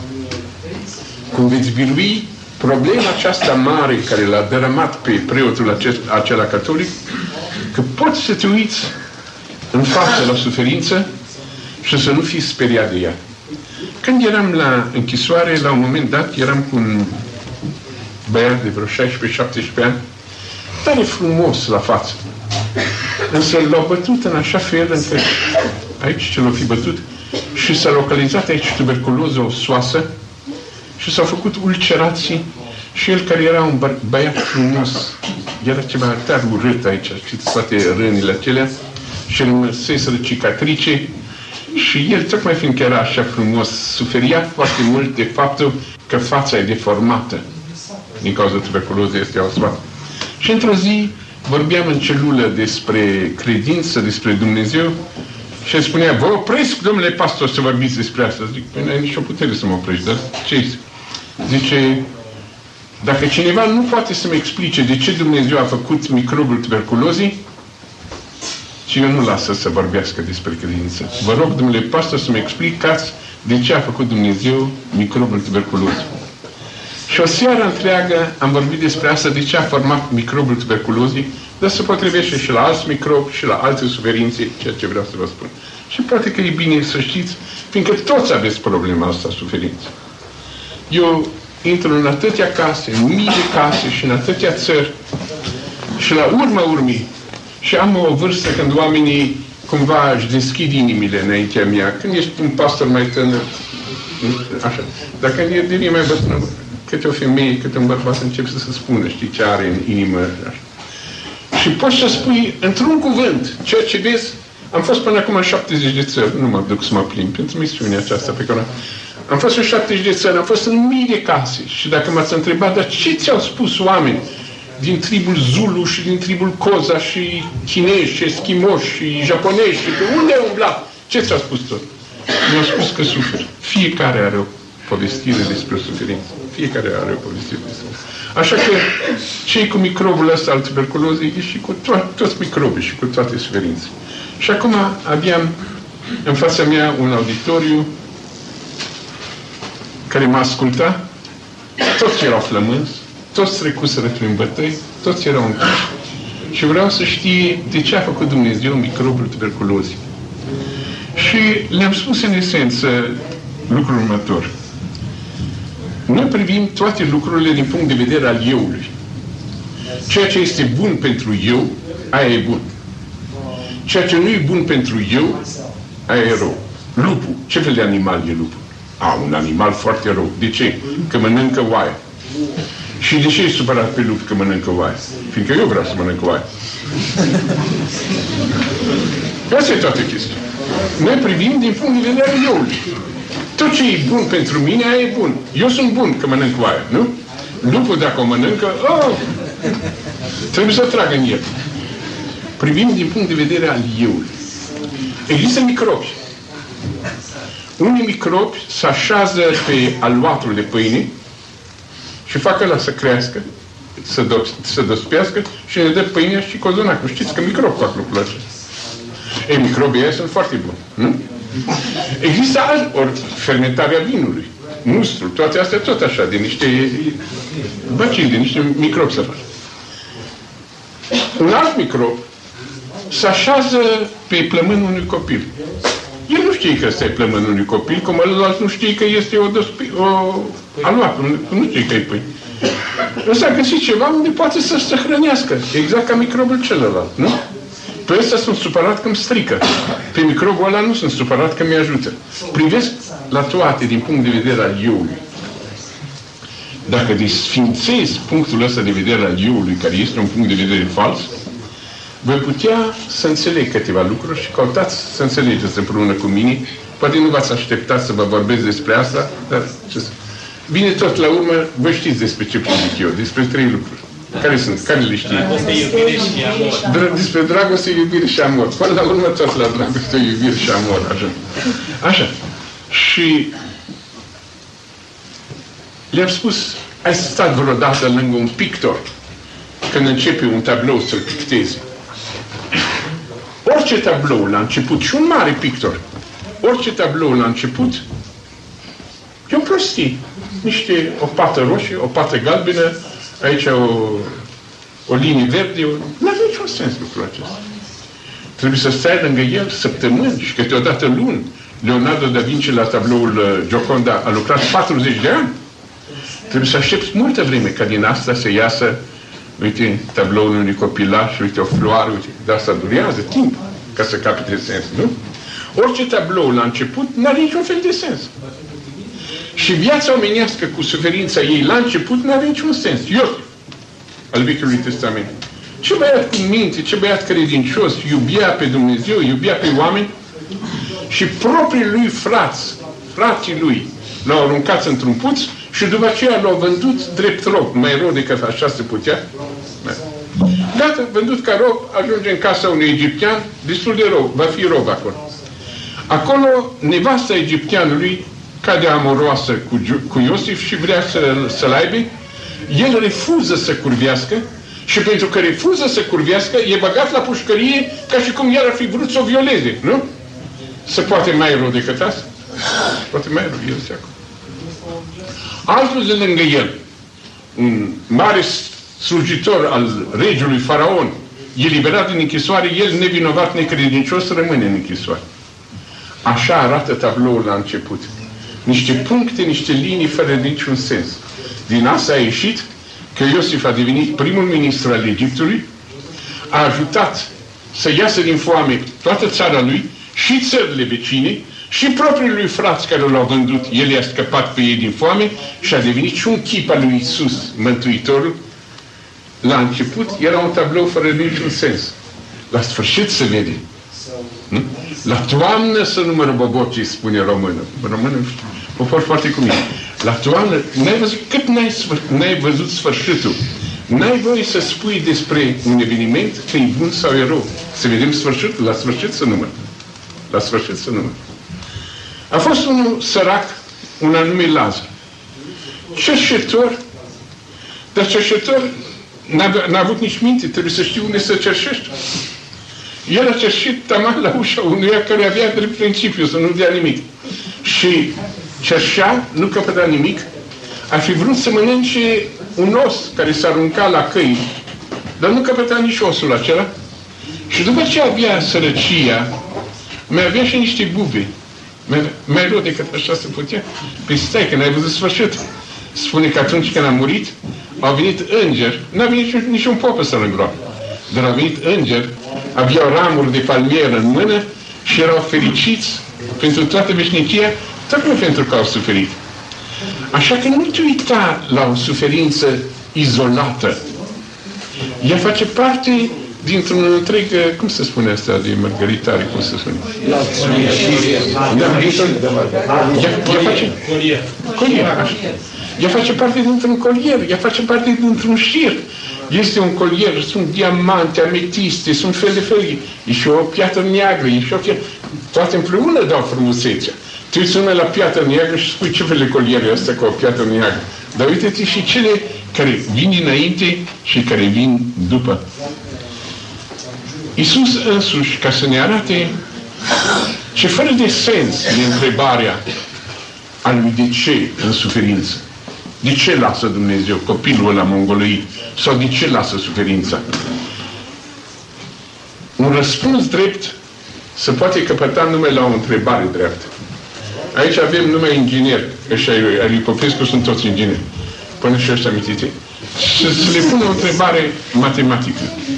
cum veți birui problema aceasta mare care l-a dărâmat pe preotul acela catolic, că poți să te uiți în față la suferință și să nu fii speriat de ea. Când eram la închisoare, la un moment dat, eram cu un băiat de vreo 16-17 ani, tare frumos la față. Însă l-au bătut în așa fel încât, aici ce l-au fi bătut, și s-a localizat aici tuberculoză osoasă și s-au făcut ulcerații și el, care era un băiat frumos, era ceva tare urât aici, știți, toate rănile acelea, și rămăseseră cicatrice. Și el, tocmai fiindcă era așa frumos, suferia foarte mult de faptul că fața e deformată. Din cauza tuberculozei este osoasă. Și într-o zi vorbeam în celulă despre credință, despre Dumnezeu și el spunea, vă opresc, domnule pastor, să vorbiți despre asta. Zic, păi n-ai nicio putere să mă oprești, dar ce zice, dacă cineva nu poate să-mi explice de ce Dumnezeu a făcut microbul tuberculozei, și eu nu lasă să vorbească despre credință. Vă rog, domnule pastor, să-mi explicați de ce a făcut Dumnezeu microbul tuberculozei. Și o seară întreagă am vorbit despre asta, de ce a format microbul tuberculozei, dar se potrivește și la alți microbi și la alte suferințe, ceea ce vreau să vă spun. Și poate că e bine să știți, fiindcă toți aveți problema asta, suferință. Eu intru în atâtea case, în mii de case și în atâtea țări și la urma urmii, și am o vârstă când oamenii cumva își deschid inimile înaintea mea. Când ești un pastor mai tânăr, așa. Dar când devii mai bătrân, câte o femeie, câte un bărbat încep să se spună, știi, ce are în inimă. Așa. Și poți să spui într-un cuvânt ceea ce vezi. Am fost până acum în 70 de țări, nu mă duc să mă plimb pentru misiunea aceasta pe care am fost în 70 de țări, am fost în mii de case. Și dacă m-ați întrebat, dar ce ți-au spus oameni din tribul Zulu și din tribul Koza și chinezi și eschimoși și japonezi și pe unde au umblat? Ce ți-a spus tot? Mi-au spus că sufer. Fiecare are o povestire despre suferință. Fiecare are o povestire de suflet. Așa că cei cu microbul ăsta al tuberculozei e și cu toți microbii și cu toate suferințe. Și acum aveam în fața mea un auditoriu care mă asculta, toți erau flămânzi, toți trecuseră prin bătăi, toți erau închiși. Și vreau să știe de ce a făcut Dumnezeu microbul tuberculozei. Și le-am spus în esență lucrul următor. Noi privim toate lucrurile din punct de vedere al euului. Ceea ce este bun pentru eu, aia e bun. Ceea ce nu e bun pentru eu, aia e rău. Lupul. Ce fel de animal e lupul? Un animal foarte rău. De ce? Că mănâncă oaie. Și de ce e supărat pe lup că mănâncă oaie? Fiindcă eu vreau să mănânc oaie. Asta e toată chestia. Noi privim din punct de vedere al euului. Tot ce e bun pentru mine, aia e bun. Eu sunt bun că mănânc oaie, nu? Lupul, dacă o mănâncă, trebuie să tragă în el. Privim din punct de vedere al euului. Există microbi. Unii microbi se așează pe aluatul de pâine și fac ăla să crească, să dospească și ne dă pâinea și cozonacul. Știți că microbi fac lucrul acesta. Microbii ăia sunt foarte buni, nu? Există ori fermentarea vinului, mustrul, toate astea tot așa, de niște bacili, de niște microbi să fac. Un alt microb se așează pe plămânul unui copil. El nu știe că ăsta e plămânul unui copil, cum ălalt nu știe că este aluat, nu știe că e pâine. Ăsta a găsit ceva unde poate să se hrănească, exact ca microbul celălalt, nu? Pe ăsta sunt supărat că îmi strică. Pe microbul ăla nu sunt supărat că mi-ajută. Privesc la toate din punct de vedere al euului. Dacă desfințez punctul ăsta de vedere al euului, care este un punct de vedere fals, voi putea să înțeleg câteva lucruri și căutați să înțelegeți împreună cu mine. Poate nu v-ați așteptat să vă vorbesc despre asta, dar vine tot la urmă, voi știți despre ce predic eu, despre 3 lucruri. Care sunt? Care le știi? Dragoste, iubire și amor. Despre dragoste, iubire și amor. Până la urmă tot la dragoste, iubire și amor. Așa. Așa. Și le-am spus, ai stat vreodată lângă un pictor când începe un tablou să-l picteze. Orice tablou la început, și un mare pictor, orice tablou la început, e o prostie. O pată roșie, o pată galbenă, aici o linie verde, nu are niciun sens lucrul acesta. Trebuie să stai lângă el săptămâni și câteodată luni. Leonardo da Vinci la tabloul Gioconda a lucrat 40 de ani. Trebuie să aștepți multă vreme ca din asta să iasă, uite, tabloul unui copilaș, uite, o floare, uite, dar asta durează timp ca să capete sens, nu? Orice tablou la început n-are niciun fel de sens. Și viața omenească cu suferința ei la început n-are niciun sens. Iosif, al Vechiului Testament. Ce băiat cu minte, ce băiat credincios, iubea pe Dumnezeu, iubea pe oameni și proprii lui frații lui, l-au aruncat într-un puț și după aceea l-au vândut drept rob. Mai rău decât așa se putea. Gata, vândut ca rob, ajunge în casa unui egiptean, destul de rău, va fi rob acolo. Acolo, nevasta egipteanului cade amoroasă cu Iosif și vrea să-l aibă. El refuză să curvească și pentru că refuză să curvească, e băgat la pușcărie ca și cum el ar fi vrut să o violeze, nu? Se poate mai rău decât asta? Poate mai rău, el se acolo. Altul de lângă el, un mare slujitor al regiului Faraon, e liberat din închisoare, el nevinovat, necredincios, rămâne în închisoare. Așa arată tabloul la început. Niște puncte, niște linii fără niciun sens. Din asta a ieșit că Iosif a devenit primul ministru al Egiptului, a ajutat să iasă din foame toată țara lui și țările vecine și propriul lui frați care l-au vândut, el i-a scăpat pe ei din foame și a devenit și un chip al lui Iisus, Mântuitorul. La început era un tablou fără niciun sens. La sfârșit se vede. Nu? La toamnă să numără bobocii, spune românul. Românul, popor foarte cu mine. La toamnă, n-ai văzut, cât n-ai văzut sfârșitul. N-ai voie să spui despre un eveniment că e bun sau e rău. Să vedem sfârșitul, la sfârșit să numără. La sfârșit să numără. A fost unul sărac, un anume Lazar. cerșetor, dar cerșetor n-a avut nici minte, trebuie să știi unde să cerșești. El a cerșit taman la ușa unuia care avea drept principiu să nu dea nimic. Și cerșea, nu căpăta nimic, ar fi vrut să mănânce un os care s-a aruncat la căi, dar nu căpăta nici osul acela. Și după ce avea sărăcia, mai avea și niște buve. Mai rău decât așa se putea. Păi stai, că n-ai văzut sfârșit. Spune că atunci când a murit, au venit îngeri, n-a venit niciun popă să-l îngroape, dar au venit îngeri, aveau ramuri de palmieră în mână și erau fericiți pentru toată veșnicia, tocmai pentru că au suferit. Așa că nu te uita la o suferință izolată. Ea face parte dintr-un întreg, cum se spune asta de mărgăritare, cum se spune? Ea face parte dintr-un colier, ea face parte dintr-un șir. Este un colier, sunt diamante, ametiste, sunt fel de fel. E și o piatră neagră, e și o piatră. Toate împreună dau frumusețea. Tu îți la piatră neagră și spui ce fel de colier e ăsta cu o piatră neagră. Dar uite-te și cele care vin înainte și care vin după. Iisus însuși, ca să ne arate ce fără de sens de întrebarea a lui de ce în suferință. De ce lasă Dumnezeu copilul ăla mongoloid? Sau de ce lasă suferința? Un răspuns drept se poate căpăta numai la o întrebare dreaptă. Aici avem numai ingineri. Ăștia ai lui Popescu sunt toți ingineri. Până și ăștia amintite. Să le pună o întrebare matematică.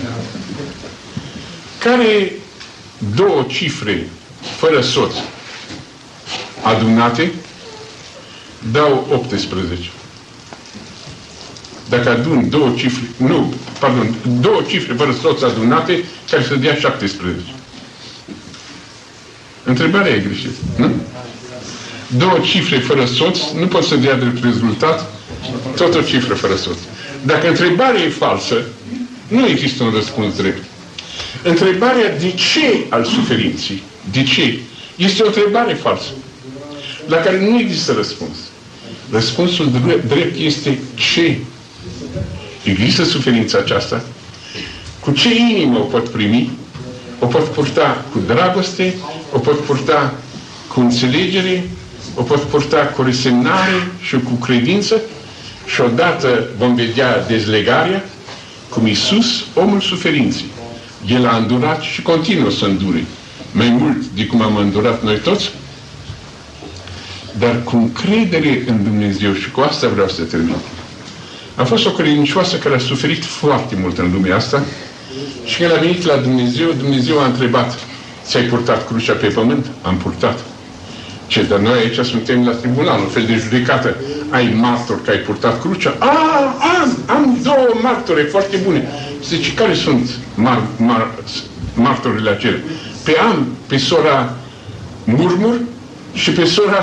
Care două cifre fără soț adunate dau 18? Dacă adun două cifre fără soț adunate, care să dea 17. Întrebarea e greșită, nu? Două cifre fără soț nu pot să dea drept rezultat tot o cifră fără soț. Dacă întrebarea e falsă, nu există un răspuns drept. Întrebarea de ce al suferinței, de ce, este o întrebare falsă, la care nu există răspuns. Răspunsul drept este ce. Există suferința aceasta? Cu ce inimă o pot primi? O pot purta cu dragoste, o pot purta cu înțelegere, o pot purta cu resemnare și cu credință și odată vom vedea dezlegarea, cum Iisus, omul suferinței. El a îndurat și continuă să îndure. Mai mult de cum am îndurat noi toți, dar cu încredere în Dumnezeu, și cu asta vreau să termin. A fost o credincioasă care a suferit foarte mult în lumea asta și când a venit la Dumnezeu, Dumnezeu a întrebat: ți-ai purtat crucea pe pământ? Am purtat. Ce, dar noi aici suntem la tribunal, un fel de judecată. Ai martor că ai purtat crucea? Am două martore foarte bune. Zice, care sunt martorile acelea? Pe sora Murmur și pe sora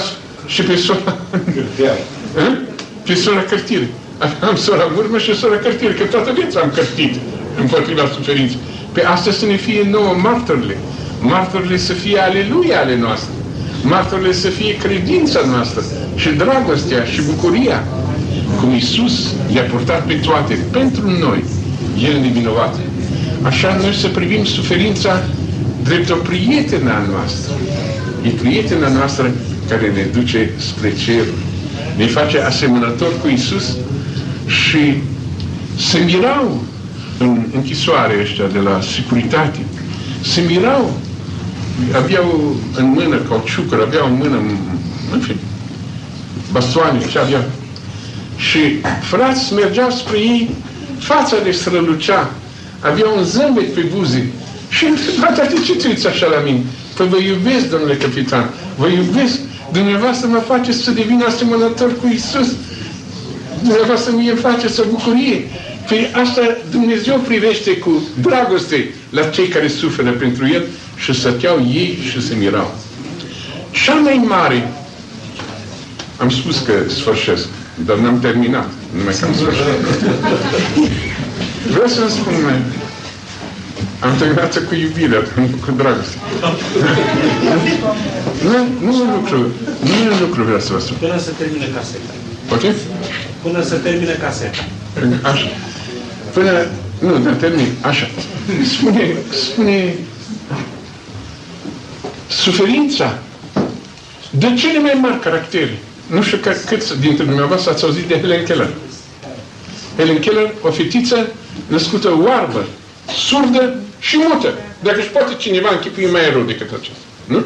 pe sora Cărtire. Am sora Murmur și sora Cărtire, că toată viața am cărtit împotriva suferinței. Pe asta să ne fie nouă martorile. Martorile să fie aleluia ale noastre. Martorile să fie credința noastră și dragostea și bucuria. Cum Iisus le-a purtat pe toate pentru noi, El nevinovat. Așa noi să privim suferința drept o prietenă a noastră. E prietena noastră care ne duce spre cer. Ne face asemănător cu Iisus și se mirau în închisoare ăștia de la securitate. Se mirau. Aveau în mână cauciucuri, aveau în mână, în fin, bastoane, ce aveau. Și frați mergeau spre ei, fața le strălucea, aveau un zâmbet pe buze. Și întrebat, de ce te uiți așa la mine? Păi vă iubesc, domnule capitan, vă iubesc. Dumneavoastră mă faceți să devin asemănător cu Iisus. Dumneavoastră mie îmi faceți o bucurie. Păi asta Dumnezeu privește cu dragoste la cei care suferă pentru El și stăteau ei și se mirau. Cea mai mare, am spus că sfârșesc, dar n-am terminat, numai că am sfârșit. Vreau să-mi spun, am terminat cu iubirea, cu dragoste. Nu e un lucru vreau să vă spun. Până să termine casele. Poate? Până să termine caseta. Așa. Până... Nu, dar termin. Așa. Spune... Suferința de cele mai mari caractere. Nu știu câți dintre dumneavoastră ați auzit de Helen Keller. Helen Keller, o fetiță născută oarbă, surdă și mută. Dacă își poate cineva închipui mai rău decât acesta. Nu?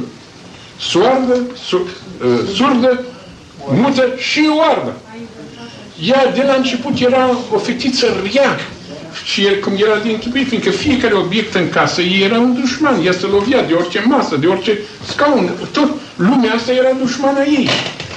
Surdă, mută și oarbă. Ea de la început era o fetiță rea. Și el, cum era de închipuit, fiindcă fiecare obiect în casă ei era un dușman. Ea se lovia de orice masă, de orice scaun. Tot lumea asta era dușmana ei.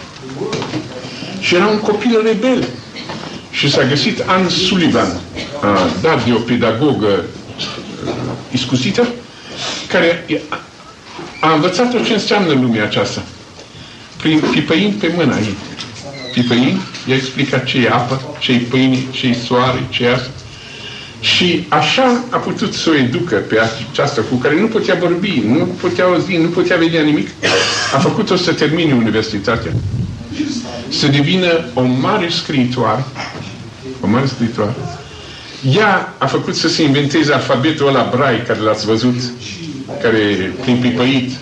Și era un copil rebel. Și s-a găsit Anne Sullivan, dat de o pedagogă iscusită, care a învățat-o ce înseamnă lumea aceasta. Pipăind pe mâna ei. Pipăind, i-a explicat ce e apă, ce e pâine, ce e soare, ce e asta. Și așa a putut să o educă pe aceasta cu care nu putea vorbi, nu putea auzi, nu putea vedea nimic. A făcut-o să termine universitatea. Să devină o mare scriitoare. O mare scriitoare. Ea a făcut să se inventeze alfabetul ăla Braille, care l-ați văzut, care prin pipăit.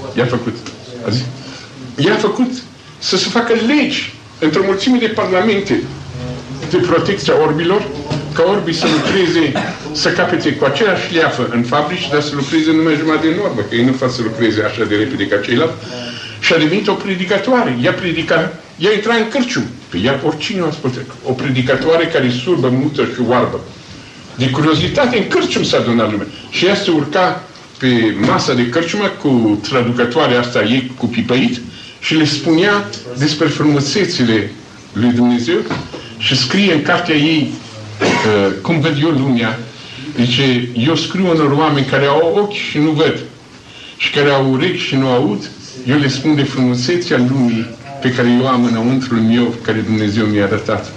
Ea a făcut să se facă legi într-o mulțime de parlamente de protecția orbilor, ca orbii să lucreze, să capete cu aceeași leafă în fabrici, dar să lucreze numai jumătate de normă, că ei nu fac să lucreze așa de repede ca ceilalți. Și a devenit o predicatoare. Ea intra în cârcium. Pe ea oricine o ascultă. O predicatoare care e surbă, mută și oarbă. De curiozitate, în cârcium s-a adunat lumea. Și ea se urca pe masa de cârciumă cu traducătoarea asta ei cu pipăit și le spunea despre frumusețile lui Dumnezeu și scrie în cartea ei cum văd eu lumea. Zice, eu scriu unor oameni care au ochi și nu văd și care au urechi și nu aud, eu le spun de frumusețea lumii pe care eu am înăuntrul meu, care Dumnezeu mi-a arătat.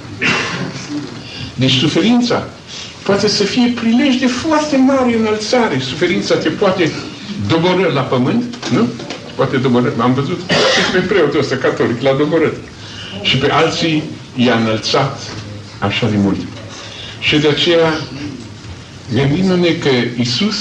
Deci suferința poate să fie prilej de foarte mare înălțare. Suferința te poate doborî la pământ, nu? Poate doborî. Am văzut și pe preotul ăsta catolic, l-a doborât. Și pe alții i-a înălțat așa de mult. Și de aceea, gândindu-ne că Iisus,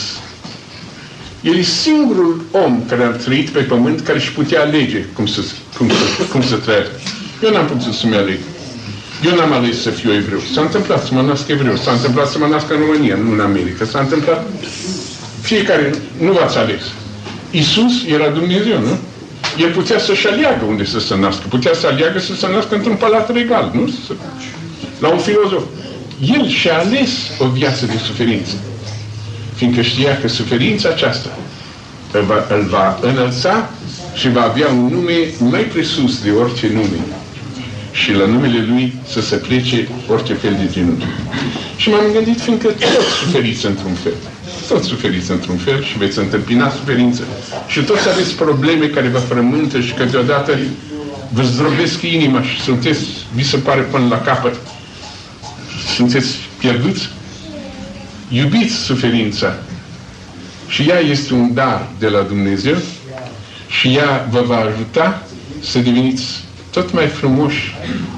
El e singurul om care a trăit pe pământ care își putea alege cum să trăiască. Eu n-am putut să-mi aleg. Eu n-am ales să fiu evreu. S-a întâmplat să mă nasc evreu. S-a întâmplat să mă nasc în România, nu în America. S-a întâmplat... Fiecare nu v-ați ales. Iisus era Dumnezeu, nu? El putea să-și aleagă unde să se nască. Putea să aleagă să se nască într-un palat regal, nu? La un filozof. El și-a ales o viață de suferință. Fiindcă știa că suferința aceasta îl va înălța și va avea un nume mai presus de orice nume. Și la numele Lui să se plece orice fel de genunchi. Și m-am gândit, fiindcă toți suferiți într-un fel. Toți suferiți într-un fel și veți întâmpina suferință. Și toți aveți probleme care vă frământă și câteodată vă zdrobesc inima și sunteți, vi se pare până la capăt, sunteți pierduți. Iubiți suferința. Și ea este un dar de la Dumnezeu și ea vă va ajuta să deveniți tot mai frumoși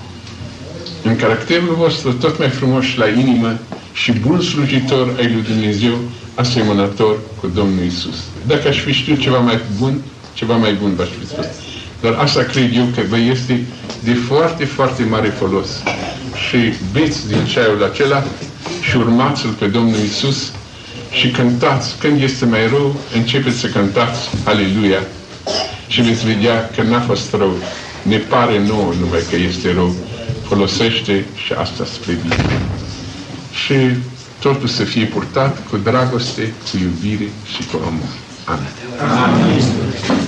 în caracterul vostru, tot mai frumoși la inimă și bun slujitor ai lui Dumnezeu, asemănător cu Domnul Iisus. Dacă aș fi știut ceva mai bun v-aș fi spus. Dar asta cred eu că vă este de foarte, foarte mare folos. Și beți din ceaiul acela și urmați-L pe Domnul Iisus și cântați. Când este mai rău, începeți să cântați Aleluia și veți vedea că n-a fost rău. Ne pare nouă numai că este rău. Folosește și asta spre bine. Și totul să fie purtat cu dragoste, cu iubire și cu amor. Amin. Amin.